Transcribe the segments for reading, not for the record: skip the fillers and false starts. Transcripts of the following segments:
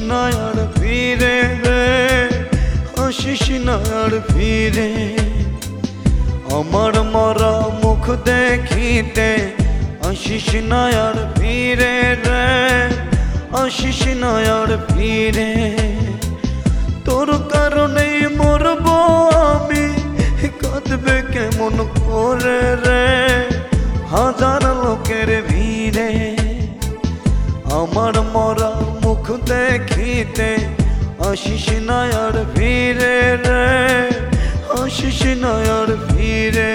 না আর ফিরে রে, আসিস না আর ফিরে। আমার মরা মুখ দেখিতে আসিস না আর ফিরে রে, আসিস না আর ফিরে। তোর কারণেই মরব আমি, কাঁদবে কেমন করে রে হাজার লোকের ভিড়ে। আমার মরা মুখ দেখিতে আসিস না আর ফিরে রে, আসিস না আর ফিরে।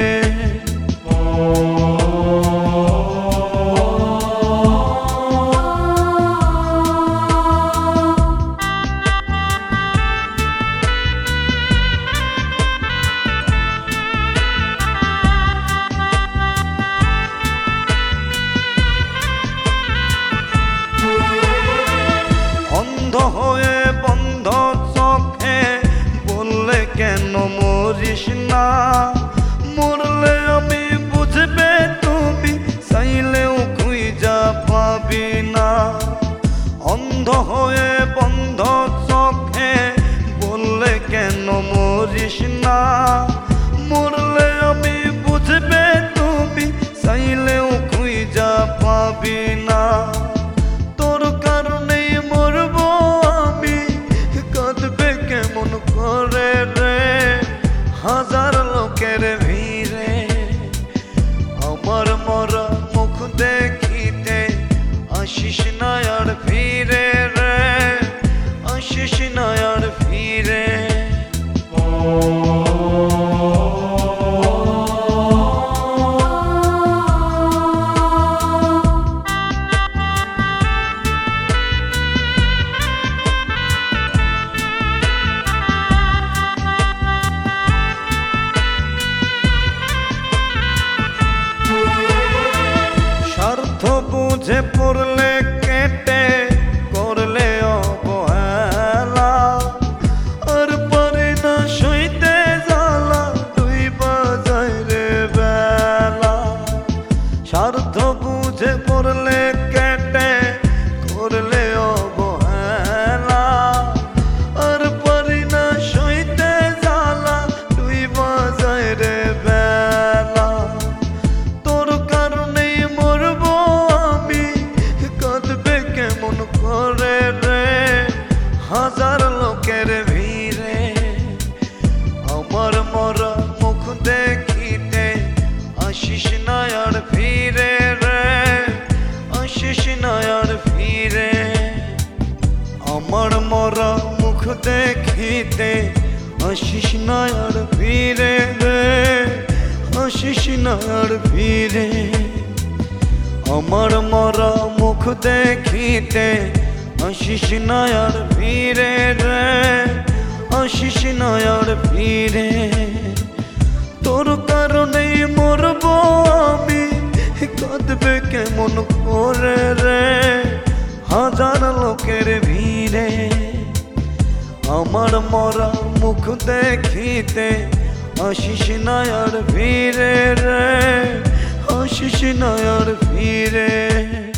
অন্ধ হয়ে বন্ধ চোখে বললে কেন মরিস না, মরলে আমি বুঝবে তুমি, চাইলেও খুঁজা পাবি না। অন্ধ হয়ে বন্ধ চোখে বললে কেন মরিস না, মরলে আমি বুঝবে তুমি, চাইলেও খুঁজা পাবি না। তোর কারণেই মরব আমি, কাঁদবে কেমন করে রে হাজার লোকের ভিড়ে। আমার মরা মুখ দেখিতে আসিস না আর ফিরে রে, আসিস না আর ফিরে। স্বার্থ বুঝে পড়লে কেটে করলে অবহেলা, আর পারি না সইতে জ্বালা তুই বাজায় রে বেলা। স্বার্থ বুঝে পড়লে কেটে করলে অবহেলা, আর পারি না সইতে জ্বালা তুই বাজায় রে বেলা। তোর কারণেই মরব আমি, কাঁদবে কেমন করে রে হাজার লোকের ভিড়ে। আমার মরা মুখ দেখিতে আসিস না আর ফিরে রে, আসিস না আর ফিরে। আমার মরা মুখ দেখিতে আসিস না আর ফিরে রে, আসিস না আর ফিরে। আমার মরা মুখ দেখিতে আসিস না আর ফিরে রে, আসিস না আর ফিরে। তোর কারণেই মরব আমি, কাঁদবে কেমন করে রে হাজার লোকের ভিড়ে। আমার মরা মুখ দেখিতে আসিস না আর ফিরে রে, আসিস না আর ফিরে।